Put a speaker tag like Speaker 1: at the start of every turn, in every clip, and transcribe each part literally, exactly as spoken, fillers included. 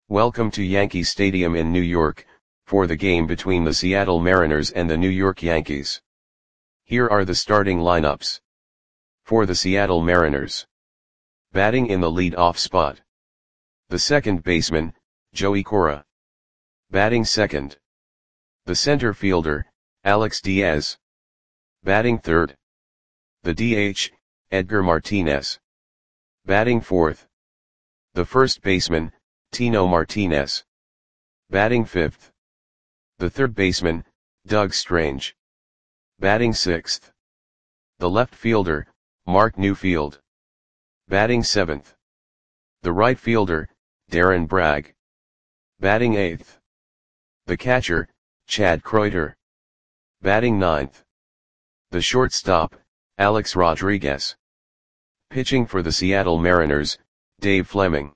Speaker 1: Welcome to Yankee Stadium in New York, for the game between the Seattle Mariners and the New York Yankees. Here are the starting lineups. For the Seattle Mariners. Batting in the lead-off spot. The second baseman, Joey Cora. Batting second. The center fielder, Alex Diaz. Batting third. The D H, Edgar Martinez. Batting fourth. The first baseman, Tino Martinez. Batting fifth. The third baseman, Doug Strange. Batting sixth. The left fielder, Mark Newfield. Batting seventh. The right fielder, Darren Bragg. Batting eighth. The catcher, Chad Kreuter. Batting ninth. The shortstop, Alex Rodriguez. Pitching for the Seattle Mariners, Dave Fleming.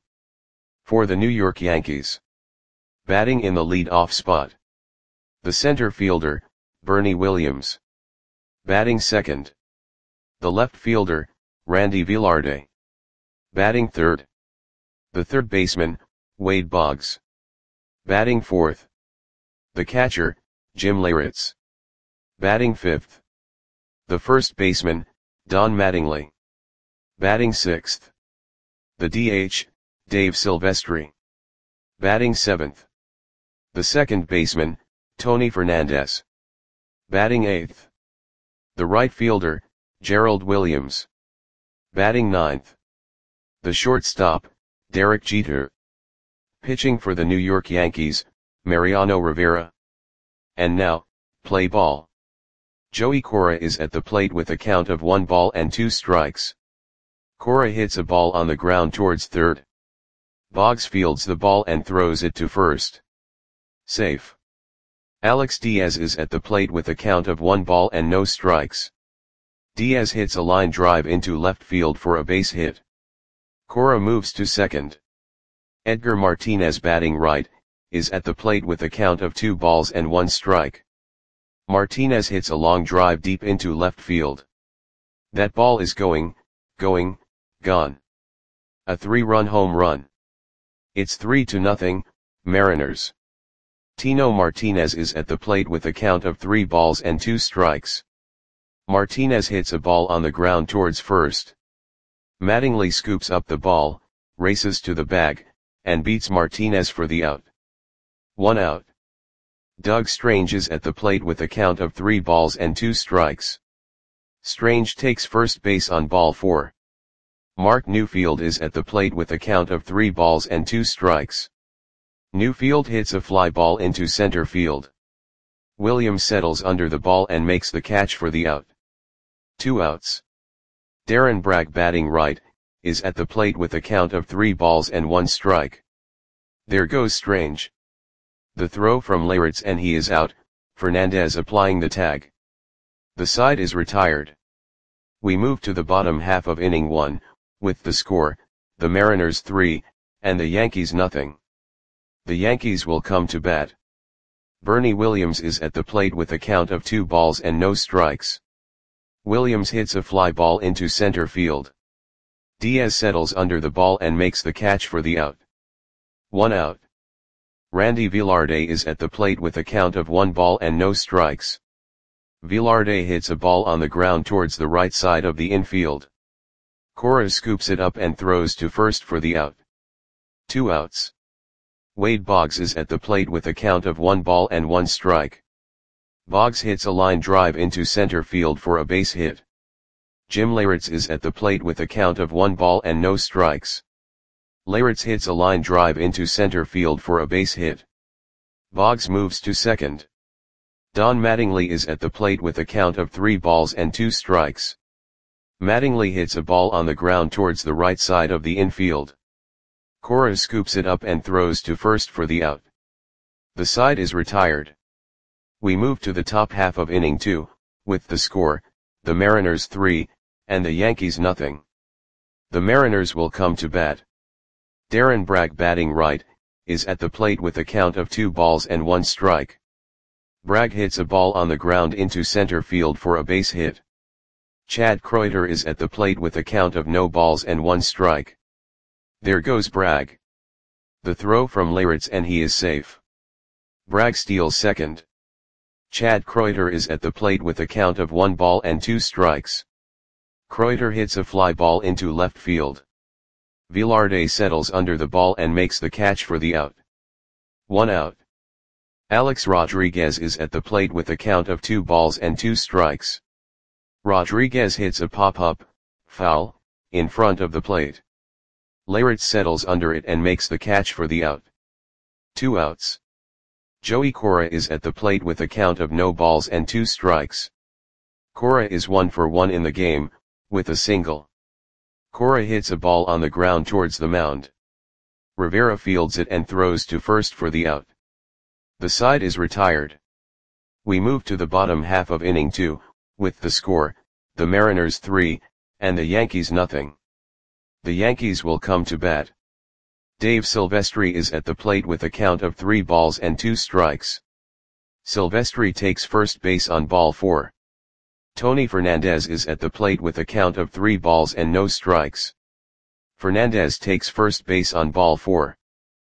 Speaker 1: For the New York Yankees. Batting in the lead-off spot. The center fielder, Bernie Williams. Batting second. The left fielder, Randy Velarde. Batting third. The third baseman, Wade Boggs. Batting fourth. The catcher, Jim Leyritz. Batting fifth. The first baseman, Don Mattingly. Batting sixth. The D H, Dave Silvestri. Batting seventh. The second baseman, Tony Fernandez. Batting eighth. The right fielder, Gerald Williams. Batting ninth. The shortstop, Derek Jeter. Pitching for the New York Yankees, Mariano Rivera. And now, play ball. Joey Cora is at the plate with a count of one ball and two strikes. Cora hits a ball on the ground towards third. Boggs fields the ball and throws it to first. Safe. Alex Diaz is at the plate with a count of one ball and no strikes. Diaz hits a line drive into left field for a base hit. Cora moves to second. Edgar Martinez, batting right, is at the plate with a count of two balls and one strike. Martinez hits a long drive deep into left field. That ball is going, going, gone. A three-run home run. It's three to nothing, Mariners. Tino Martinez is at the plate with a count of three balls and two strikes. Martinez hits a ball on the ground towards first. Mattingly scoops up the ball, races to the bag, and beats Martinez for the out. One out. Doug Strange is at the plate with a count of three balls and two strikes. Strange takes first base on ball four. Mark Newfield is at the plate with a count of three balls and two strikes. Newfield hits a fly ball into center field. Williams settles under the ball and makes the catch for the out. Two outs. Darren Bragg, batting right, is at the plate with a count of three balls and one strike. There goes Strange. The throw from Leyritz and he is out, Fernandez applying the tag. The side is retired. We move to the bottom half of inning one, with the score, the Mariners three, and the Yankees nothing. The Yankees will come to bat. Bernie Williams is at the plate with a count of two balls and no strikes. Williams hits a fly ball into center field. Diaz settles under the ball and makes the catch for the out. One out. Randy Velarde is at the plate with a count of one ball and no strikes. Velarde hits a ball on the ground towards the right side of the infield. Cora scoops it up and throws to first for the out. Two outs. Wade Boggs is at the plate with a count of one ball and one strike. Boggs hits a line drive into center field for a base hit. Jim Leyritz is at the plate with a count of one ball and no strikes. Leyritz hits a line drive into center field for a base hit. Boggs moves to second. Don Mattingly is at the plate with a count of three balls and two strikes. Mattingly hits a ball on the ground towards the right side of the infield. Cora scoops it up and throws to first for the out. The side is retired. We move to the top half of inning two, with the score, the Mariners three, and the Yankees nothing. The Mariners will come to bat. Darren Bragg, batting right, is at the plate with a count of two balls and one strike. Bragg hits a ball on the ground into center field for a base hit. Chad Kreuter is at the plate with a count of no balls and one strike. There goes Bragg. The throw from Leyritz and he is safe. Bragg steals second. Chad Kreuter is at the plate with a count of one ball and two strikes. Kreuter hits a fly ball into left field. Velarde settles under the ball and makes the catch for the out. One out. Alex Rodriguez is at the plate with a count of two balls and two strikes. Rodriguez hits a pop-up, foul, in front of the plate. Leyritz settles under it and makes the catch for the out. Two outs. Joey Cora is at the plate with a count of no balls and two strikes. Cora is one for one in the game, with a single. Cora hits a ball on the ground towards the mound. Rivera fields it and throws to first for the out. The side is retired. We move to the bottom half of inning two, with the score, the Mariners three, and the Yankees nothing. The Yankees will come to bat. Dave Silvestri is at the plate with a count of three balls and two strikes. Silvestri takes first base on ball four. Tony Fernandez is at the plate with a count of three balls and no strikes. Fernandez takes first base on ball four.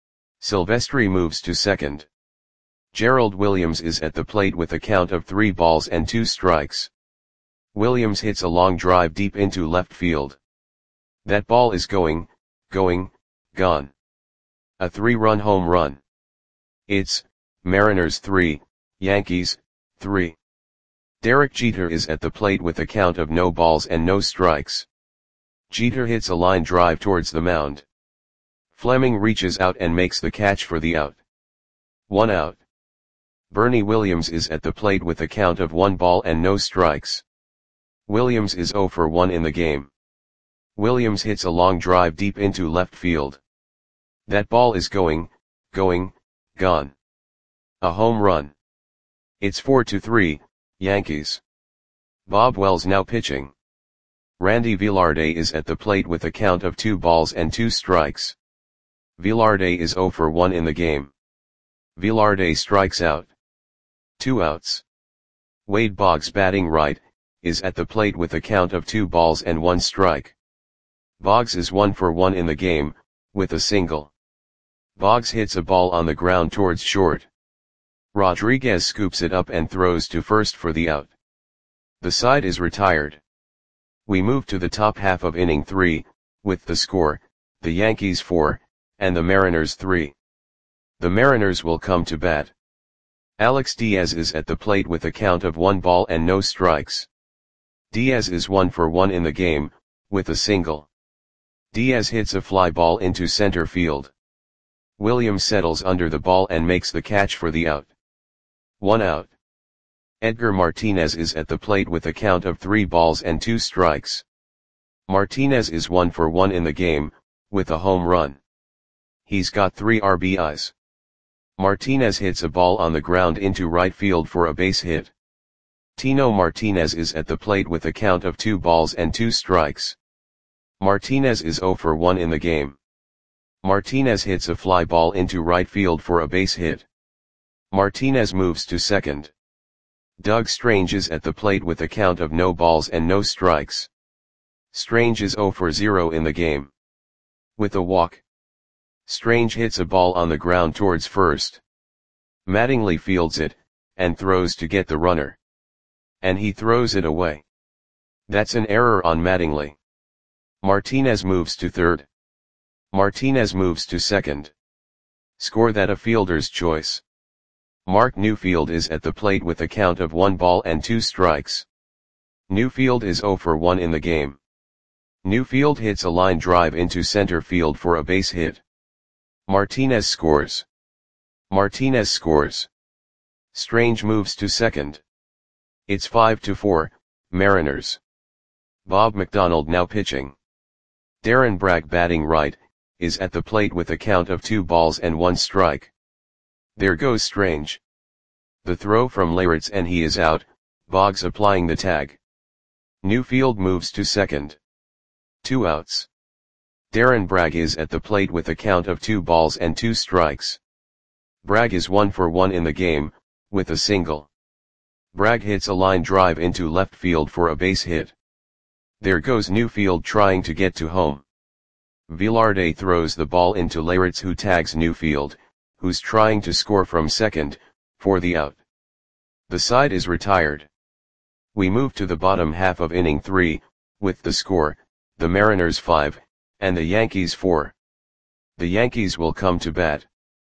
Speaker 1: Silvestri moves to second. Gerald Williams is at the plate with a count of three balls and two strikes. Williams hits a long drive deep into left field. That ball is going, going, gone. A three-run home run. It's Mariners three, Yankees three. Derek Jeter is at the plate with a count of no balls and no strikes. Jeter hits a line drive towards the mound. Fleming reaches out and makes the catch for the out. One out. Bernie Williams is at the plate with a count of one ball and no strikes. Williams is zero for one in the game. Williams hits a long drive deep into left field. That ball is going, going, gone. A home run. It's four to three, Yankees. Bob Wells now pitching. Randy Velarde is at the plate with a count of two balls and two strikes. Velarde is zero for one in the game. Velarde strikes out. Two outs. Wade Boggs batting right, is at the plate with a count of two balls and one strike. Boggs is one for one in the game, with a single. Boggs hits a ball on the ground towards short. Rodriguez scoops it up and throws to first for the out. The side is retired. We move to the top half of inning three, with the score, the Yankees four, and the Mariners three. The Mariners will come to bat. Alex Diaz is at the plate with a count of one ball and no strikes. Diaz is one for one in the game, with a single. Diaz hits a fly ball into center field. Williams settles under the ball and makes the catch for the out. One out. Edgar Martinez is at the plate with a count of three balls and two strikes. Martinez is one for one in the game, with a home run. He's got three R B Is. Martinez hits a ball on the ground into right field for a base hit. Tino Martinez is at the plate with a count of two balls and two strikes. Martinez is zero for one in the game. Martinez hits a fly ball into right field for a base hit. Martinez moves to second. Doug Strange is at the plate with a count of no balls and no strikes. Strange is zero for zero in the game. With a walk. Strange hits a ball on the ground towards first. Mattingly fields it, and throws to get the runner. And he throws it away. That's an error on Mattingly. Martinez moves to third. Martinez moves to second. Score that a fielder's choice. Mark Newfield is at the plate with a count of one ball and two strikes. Newfield is zero for one in the game. Newfield hits a line drive into center field for a base hit. Martinez scores. Martinez scores. Strange moves to second. It's five to four, Mariners. Bob McDonald now pitching. Darren Bragg batting right, is at the plate with a count of two balls and one strike. There goes Strange. The throw from Leyritz and he is out, Boggs applying the tag. Newfield moves to second. Two outs. Darren Bragg is at the plate with a count of two balls and two strikes. Bragg is one for one in the game, with a single. Bragg hits a line drive into left field for a base hit. There goes Newfield trying to get to home. Velarde throws the ball into Leyritz, who tags Newfield, who's trying to score from second, for the out. The side is retired. We move to the bottom half of inning three, with the score, the Mariners five, and the Yankees four. The Yankees will come to bat.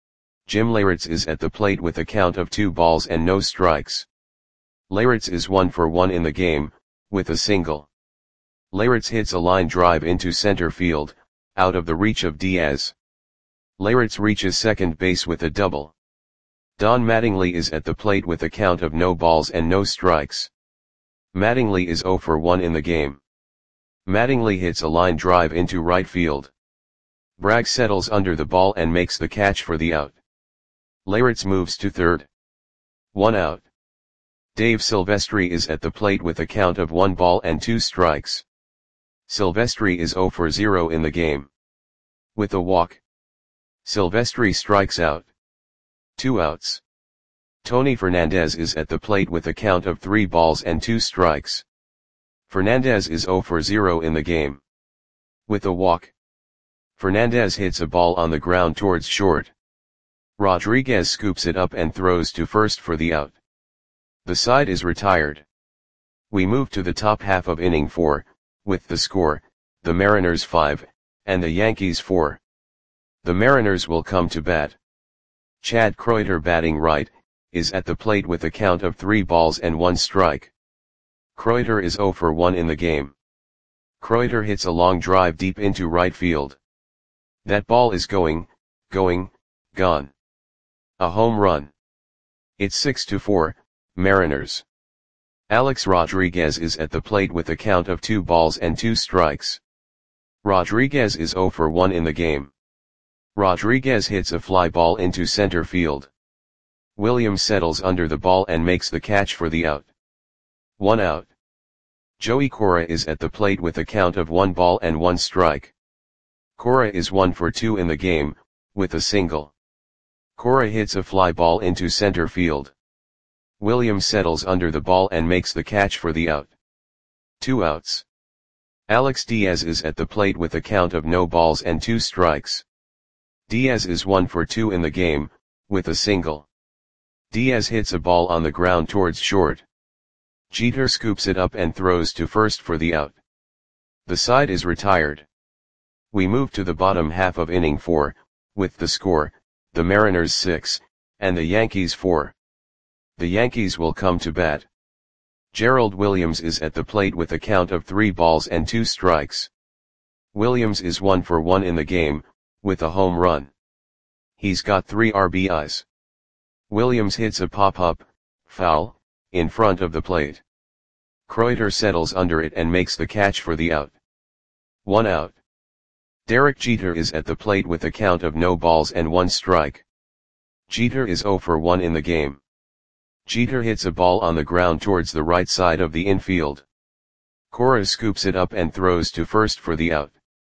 Speaker 1: Jim Leyritz is at the plate with a count of two balls and no strikes. Leyritz is one for one in the game, with a single. Leyritz hits a line drive into center field, out of the reach of Diaz. Leyritz reaches second base with a double. Don Mattingly is at the plate with a count of no balls and no strikes. Mattingly is zero for one in the game. Mattingly hits a line drive into right field. Bragg settles under the ball and makes the catch for the out. Leyritz moves to third. One out. Dave Silvestri is at the plate with a count of one ball and two strikes. Silvestri is zero for zero in the game. With a walk, Silvestri strikes out. Two outs. Tony Fernandez is at the plate with a count of three balls and two strikes. Fernandez is zero for zero in the game. With a walk, Fernandez hits a ball on the ground towards short. Rodriguez scoops it up and throws to first for the out. The side is retired. We move to the top half of inning four, with the score, the Mariners five, and the Yankees four. The Mariners will come to bat. Chad Kreuter, batting right, is at the plate with a count of three balls and one strike. Kreuter is zero for one in the game. Kreuter hits a long drive deep into right field. That ball is going, going, gone. A home run. It's six to four, Mariners. Alex Rodriguez is at the plate with a count of two balls and two strikes. Rodriguez is zero for one in the game. Rodriguez hits a fly ball into center field. Williams settles under the ball and makes the catch for the out. One out. Joey Cora is at the plate with a count of one ball and one strike. Cora is one for two in the game, with a single. Cora hits a fly ball into center field. Williams settles under the ball and makes the catch for the out. Two outs. Alex Diaz is at the plate with a count of no balls and two strikes. Diaz is one for two in the game, with a single. Diaz hits a ball on the ground towards short. Jeter scoops it up and throws to first for the out. The side is retired. We move to the bottom half of inning four, with the score, the Mariners six, and the Yankees four. The Yankees will come to bat. Gerald Williams is at the plate with a count of three balls and two strikes. Williams is one for one in the game, with a home run. He's got three R B Is. Williams hits a pop-up, foul, in front of the plate. Kreuter settles under it and makes the catch for the out. One out. Derek Jeter is at the plate with a count of no balls and one strike. Jeter is zero for one in the game. Jeter hits a ball on the ground towards the right side of the infield. Cora scoops it up and throws to first for the out.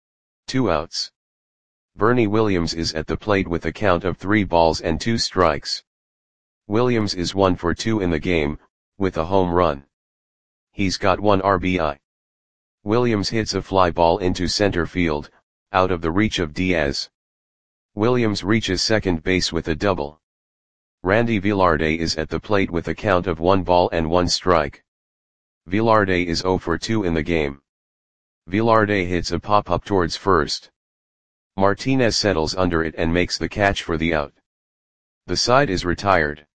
Speaker 1: Two outs. Bernie Williams is at the plate with a count of three balls and two strikes. Williams is one for two in the game, with a home run. He's got one R B I. Williams hits a fly ball into center field, out of the reach of Diaz. Williams reaches second base with a double. Randy Velarde is at the plate with a count of one ball and one strike. Velarde is zero for two in the game. Velarde hits a pop-up towards first. Martinez settles under it and makes the catch for the out. The side is retired.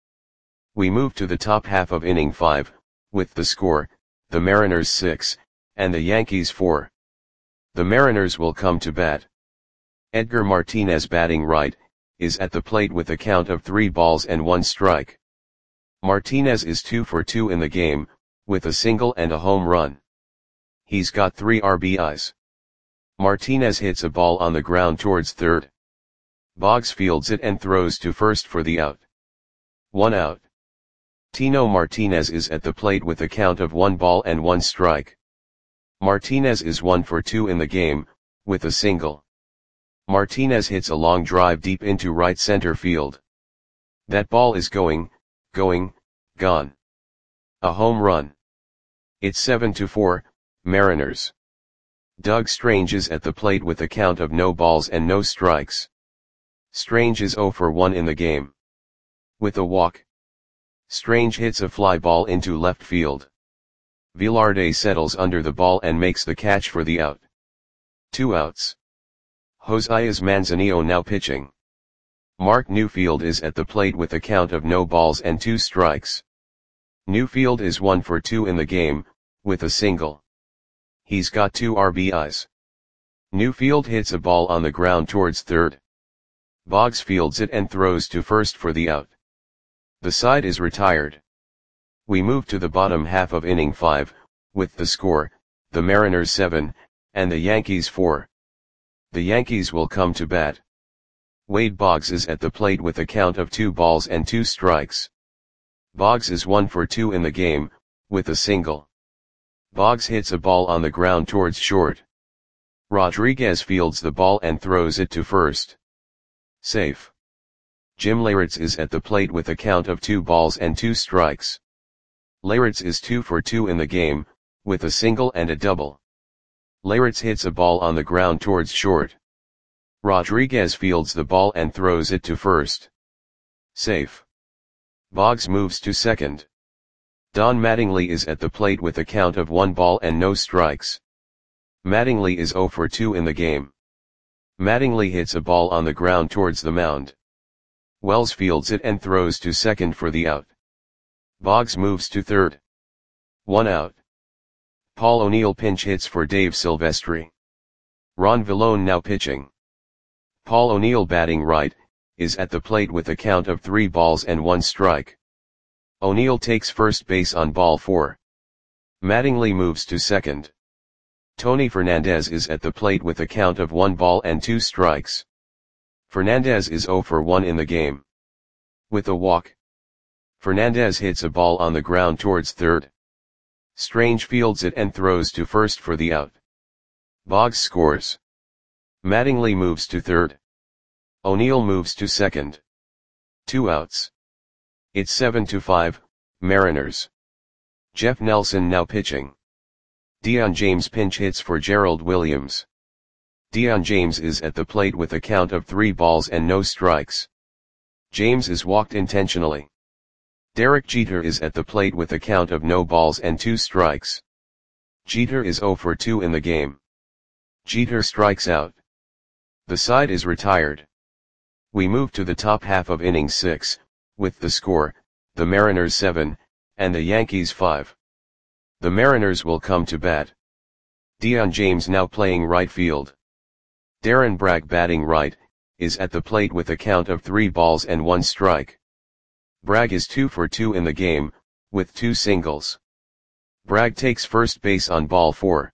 Speaker 1: We move to the top half of inning five, with the score, the Mariners six, and the Yankees four. The Mariners will come to bat. Edgar Martinez, batting right, is at the plate with a count of three balls and one strike. Martinez is two for two in the game, with a single and a home run. He's got three R B Is. Martinez hits a ball on the ground towards third. Boggs fields it and throws to first for the out. One out. Tino Martinez is at the plate with a count of one ball and one strike. Martinez is one for two in the game, with a single. Martinez hits a long drive deep into right center field. That ball is going, going, gone. A home run. It's seven to four, Mariners. Doug Strange is at the plate with a count of no balls and no strikes. Strange is zero for one in the game. With a walk, Strange hits a fly ball into left field. Velarde settles under the ball and makes the catch for the out. Two outs. Josias Manzanillo now pitching. Mark Newfield is at the plate with a count of no balls and two strikes. Newfield is one for two in the game, with a single. He's got two R B Is. Newfield hits a ball on the ground towards third. Boggs fields it and throws to first for the out. The side is retired. We move to the bottom half of inning five, with the score, the Mariners seven, and the Yankees four. The Yankees will come to bat. Wade Boggs is at the plate with a count of two balls and two strikes. Boggs is one for two in the game, with a single. Boggs hits a ball on the ground towards short. Rodriguez fields the ball and throws it to first. Safe. Jim Leyritz is at the plate with a count of two balls and two strikes. Leyritz is two for two in the game, with a single and a double. Leyritz hits a ball on the ground towards short. Rodriguez fields the ball and throws it to first. Safe. Boggs moves to second. Don Mattingly is at the plate with a count of one ball and no strikes. Mattingly is zero for two in the game. Mattingly hits a ball on the ground towards the mound. Wells fields it and throws to second for the out. Boggs moves to third. One out. Paul O'Neill pinch hits for Dave Silvestri. Ron Villone now pitching. Paul O'Neill batting right, is at the plate with a count of three balls and one strike. O'Neill takes first base on ball four. Mattingly moves to second. Tony Fernandez is at the plate with a count of one ball and two strikes. Fernandez is zero for one in the game. With a walk, Fernandez hits a ball on the ground towards third. Strange fields it and throws to first for the out. Boggs scores. Mattingly moves to third. O'Neill moves to second. Two outs. It's seven to five, Mariners. Jeff Nelson now pitching. Dion James pinch hits for Gerald Williams. Dion James is at the plate with a count of three balls and no strikes. James is walked intentionally. Derek Jeter is at the plate with a count of no balls and two strikes. Jeter is zero for two in the game. Jeter strikes out. The side is retired. We move to the top half of inning six, with the score, the Mariners seven, and the Yankees five. The Mariners will come to bat. Dion James now playing right field. Darren Bragg batting right, is at the plate with a count of three balls and one strike. Bragg is two for two in the game, with two singles. Bragg takes first base on ball four.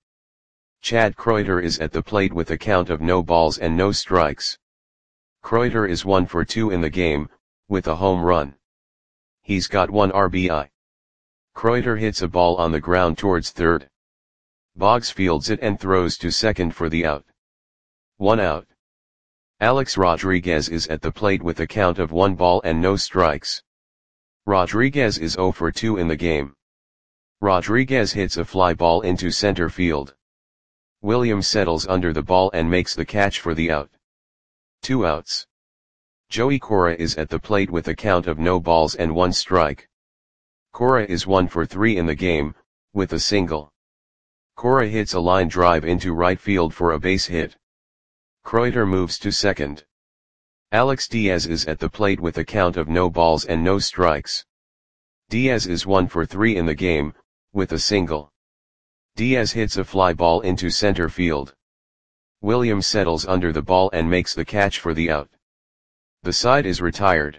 Speaker 1: Chad Kreuter is at the plate with a count of no balls and no strikes. Kreuter is one for two in the game, with a home run. He's got one R B I. Kreuter hits a ball on the ground towards third. Boggs fields it and throws to second for the out. One out. Alex Rodriguez is at the plate with a count of one ball and no strikes. Rodriguez is zero for two in the game. Rodriguez hits a fly ball into center field. Williams settles under the ball and makes the catch for the out. Two outs. Joey Cora is at the plate with a count of no balls and one strike. Cora is one for three in the game, with a single. Cora hits a line drive into right field for a base hit. Kreuter moves to second. Alex Diaz is at the plate with a count of no balls and no strikes. Diaz is one for three in the game, with a single. Diaz hits a fly ball into center field. Williams settles under the ball and makes the catch for the out. The side is retired.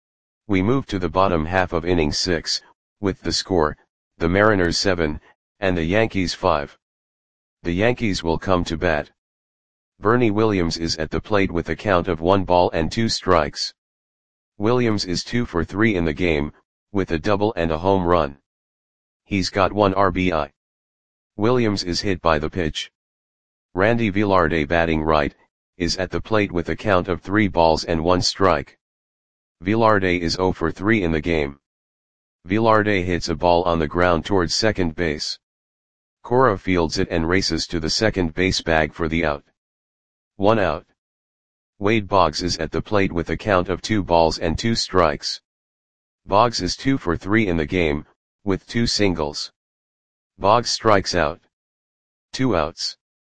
Speaker 1: We move to the bottom half of inning six, with the score, the Mariners seven, and the Yankees five. The Yankees will come to bat. Bernie Williams is at the plate with a count of one ball and two strikes. Williams is two for three in the game, with a double and a home run. He's got one R B I. Williams is hit by the pitch. Randy Velarde batting right, is at the plate with a count of three balls and one strike. Velarde is zero for three in the game. Velarde hits a ball on the ground towards second base. Cora fields it and races to the second base bag for the out. One out. Wade Boggs is at the plate with a count of two balls and two strikes. Boggs is two for three in the game, with two singles. Boggs strikes out. Two outs.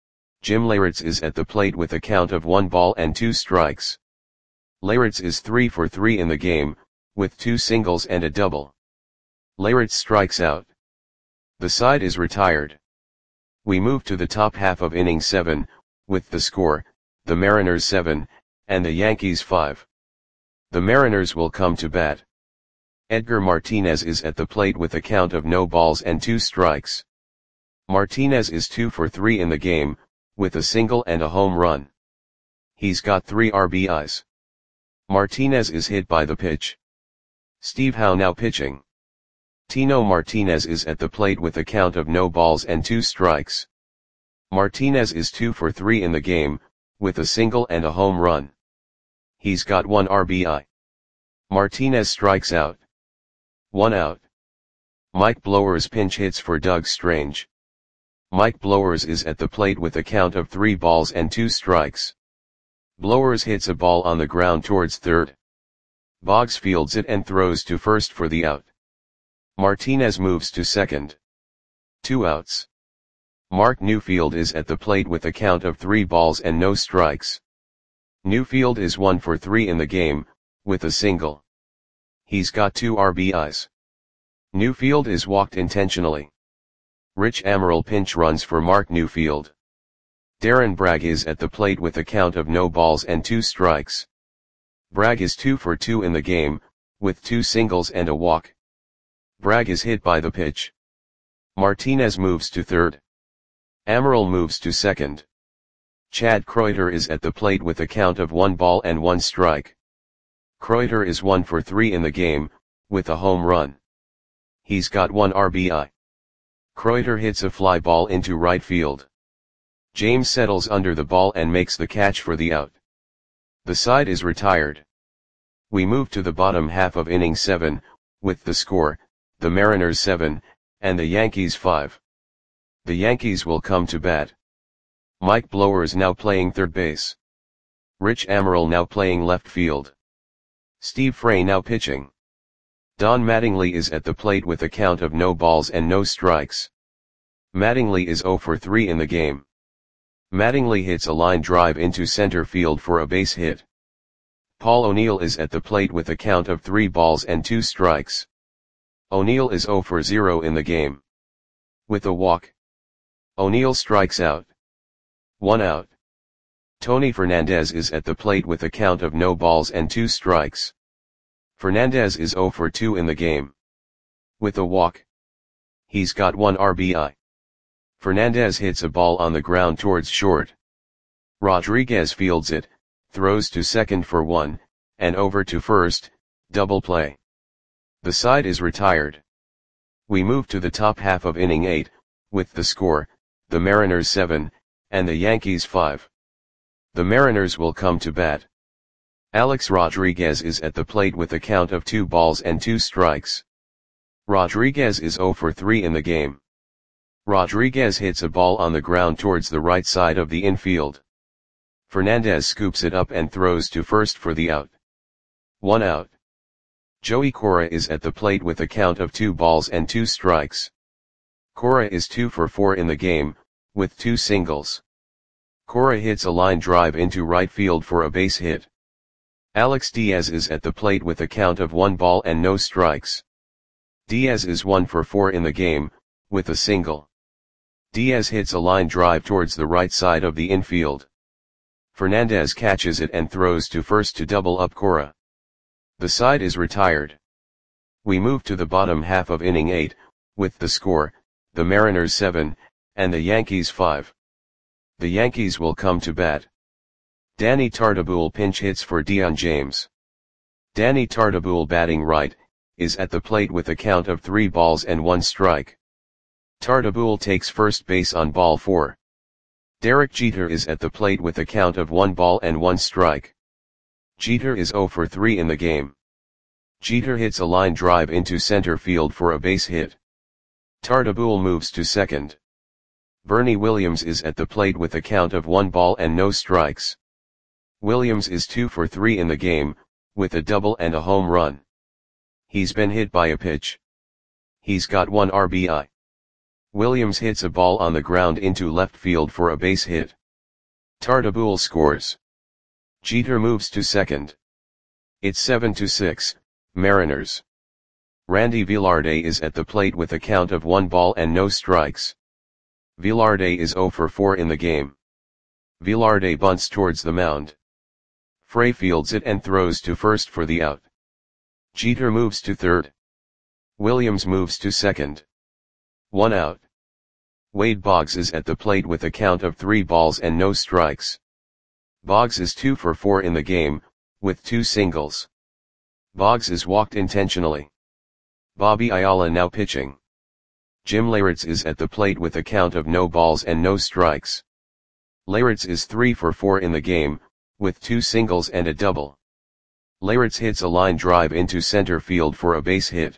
Speaker 1: Jim Leyritz is at the plate with a count of one ball and two strikes. Leyritz is three for three in the game, with two singles and a double. Leyritz strikes out. The side is retired. We move to the top half of inning seven, with the score, the Mariners seven, and the Yankees five. The Mariners will come to bat. Edgar Martinez is at the plate with a count of no balls and two strikes. Martinez is two for three in the game, with a single and a home run. He's got three R B Is. Martinez is hit by the pitch. Steve Howe now pitching. Tino Martinez is at the plate with a count of no balls and two strikes. Martinez is two for three in the game, with a single and a home run. He's got one R B I. Martinez strikes out. One out. Mike Blowers pinch hits for Doug Strange. Mike Blowers is at the plate with a count of three balls and two strikes. Blowers hits a ball on the ground towards third. Boggs fields it and throws to first for the out. Martinez moves to second. Two outs. Mark Newfield is at the plate with a count of three balls and no strikes. Newfield is one for three in the game, with a single. He's got two R B Is. Newfield is walked intentionally. Rich Amaral pinch runs for Mark Newfield. Darren Bragg is at the plate with a count of no balls and two strikes. Bragg is two for two in the game, with two singles and a walk. Bragg is hit by the pitch. Martinez moves to third. Amaral moves to second. Chad Kreuter is at the plate with a count of one ball and one strike. Kreuter is one for three in the game, with a home run. He's got one R B I. Kreuter hits a fly ball into right field. James settles under the ball and makes the catch for the out. The side is retired. We move to the bottom half of inning seven, with the score, the Mariners seven, and the Yankees five. The Yankees will come to bat. Mike Blowers now playing third base. Rich Amaral now playing left field. Steve Frey now pitching. Don Mattingly is at the plate with a count of no balls and no strikes. Mattingly is zero for three in the game. Mattingly hits a line drive into center field for a base hit. Paul O'Neill is at the plate with a count of three balls and two strikes. O'Neill is zero for zero in the game. With a walk. O'Neill strikes out. One out. Tony Fernandez is at the plate with a count of no balls and two strikes. Fernandez is zero for two in the game. With a walk. He's got one R B I. Fernandez hits a ball on the ground towards short. Rodriguez fields it, throws to second for one, and over to first, double play. The side is retired. We move to the top half of inning eight, with the score, the Mariners seven, and the Yankees five. The Mariners will come to bat. Alex Rodriguez is at the plate with a count of two balls and two strikes. Rodriguez is zero for three in the game. Rodriguez hits a ball on the ground towards the right side of the infield. Fernandez scoops it up and throws to first for the out. One out. Joey Cora is at the plate with a count of two balls and two strikes. Cora is two for four in the game, with two singles. Cora hits a line drive into right field for a base hit. Alex Diaz is at the plate with a count of one ball and no strikes. Diaz is one for four in the game, with a single. Diaz hits a line drive towards the right side of the infield. Fernandez catches it and throws to first to double up Cora. The side is retired. We move to the bottom half of inning eight, with the score, the Mariners seven, and the Yankees five. The Yankees will come to bat. Danny Tartabull pinch hits for Dion James. Danny Tartabull batting right, is at the plate with a count of three balls and one strike. Tartabull takes first base on ball four. Derek Jeter is at the plate with a count of one ball and one strike. Jeter is zero for three in the game. Jeter hits a line drive into center field for a base hit. Tartabull moves to second. Bernie Williams is at the plate with a count of one ball and no strikes. Williams is two for three in the game, with a double and a home run. He's been hit by a pitch. He's got one R B I. Williams hits a ball on the ground into left field for a base hit. Tartabull scores. Jeter moves to second. It's seven to six, Mariners. Randy Velarde is at the plate with a count of one ball and no strikes. Velarde is zero for four in the game. Velarde bunts towards the mound. Frey fields it and throws to first for the out. Jeter moves to third. Williams moves to second. One out. Wade Boggs is at the plate with a count of three balls and no strikes. Boggs is two for four in the game, with two singles. Boggs is walked intentionally. Bobby Ayala now pitching. Jim Leyritz is at the plate with a count of no balls and no strikes. Leyritz is three for four in the game, with two singles and a double. Leyritz hits a line drive into center field for a base hit.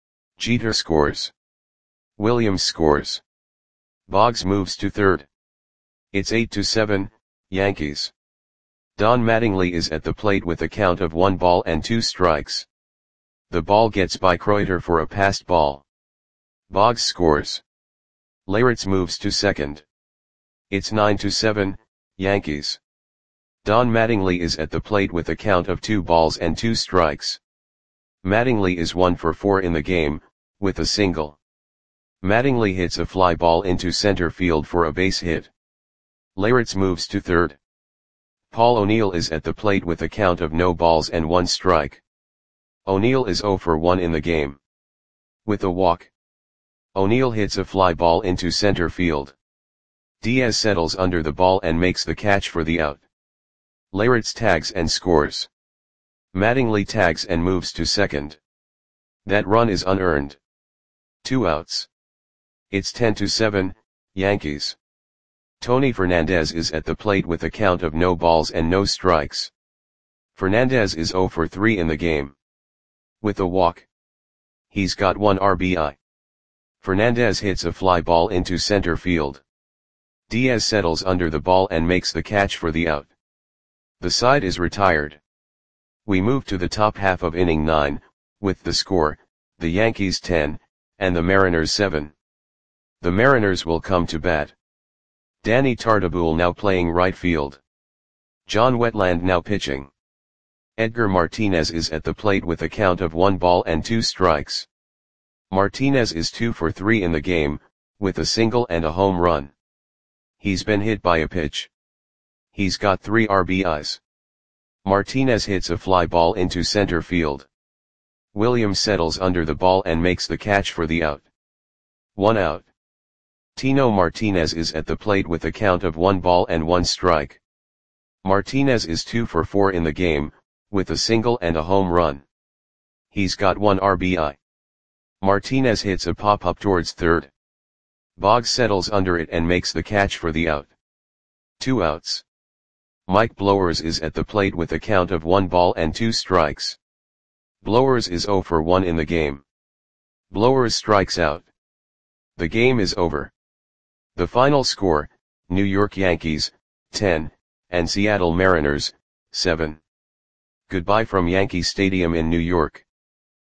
Speaker 1: Jeter scores. Williams scores. Boggs moves to third. It's eight to seven, Yankees. Don Mattingly is at the plate with a count of one ball and two strikes. The ball gets by Kreuter for a passed ball. Boggs scores. Leyritz moves to second. It's nine to seven, Yankees. Don Mattingly is at the plate with a count of two balls and two strikes. Mattingly is one for four in the game, with a single. Mattingly hits a fly ball into center field for a base hit. Leyritz moves to third. Paul O'Neill is at the plate with a count of no balls and one strike. O'Neill is zero for one in the game. With a walk. O'Neill hits a fly ball into center field. Diaz settles under the ball and makes the catch for the out. Leyritz tags and scores. Mattingly tags and moves to second. That run is unearned. Two outs. It's ten to seven, Yankees. Tony Fernandez is at the plate with a count of no balls and no strikes. Fernandez is zero for three in the game. With a walk. He's got one R B I. Fernandez hits a fly ball into center field. Diaz settles under the ball and makes the catch for the out. The side is retired. We move to the top half of inning nine, with the score, the Yankees ten, and the Mariners seven. The Mariners will come to bat. Danny Tartabull now playing right field. John Wetland now pitching. Edgar Martinez is at the plate with a count of one ball and two strikes. Martinez is two for three in the game, with a single and a home run. He's been hit by a pitch. He's got three R B Is. Martinez hits a fly ball into center field. Williams settles under the ball and makes the catch for the out. One out. Tino Martinez is at the plate with a count of one ball and one strike. Martinez is two for four in the game, with a single and a home run. He's got one R B I. Martinez hits a pop-up towards third. Boggs settles under it and makes the catch for the out. Two outs. Mike Blowers is at the plate with a count of one ball and two strikes. Blowers is zero for one in the game. Blowers strikes out. The game is over. The final score, New York Yankees, ten, and Seattle Mariners, seven. Goodbye from Yankee Stadium in New York.